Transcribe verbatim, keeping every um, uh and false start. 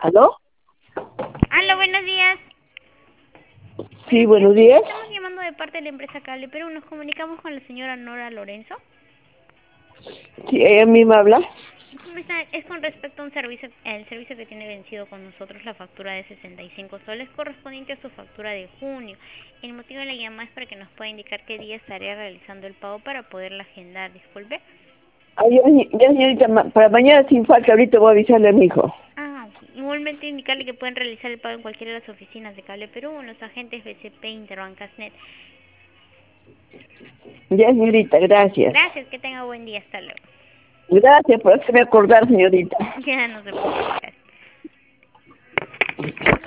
¿Aló? Hola, buenos días. Sí, Buenos días. buenos días. Estamos llamando de parte de la empresa Cable Perú. Nos comunicamos con la señora Nora Lorenzo. Sí, ella misma habla. ¿Cómo está? Es con respecto a un servicio, el servicio que tiene vencido con nosotros, la factura de sesenta y cinco soles correspondiente a su factura de junio. El motivo de la llamada es para que nos pueda indicar qué día estaría realizando el pago para poderla agendar. Disculpe. Ay, ya, ya, señorita, ma- para mañana sin falta, ahorita voy a avisarle a mi hijo. Ah, ok. Igualmente indicarle que pueden realizar el pago en cualquiera de las oficinas de Cable Perú o en los agentes B C P, Interbancasnet. Ya, señorita, gracias. Gracias, que tenga buen día. Hasta luego. Gracias por hacerme acordar, señorita. Ya no se preocupe, gracias.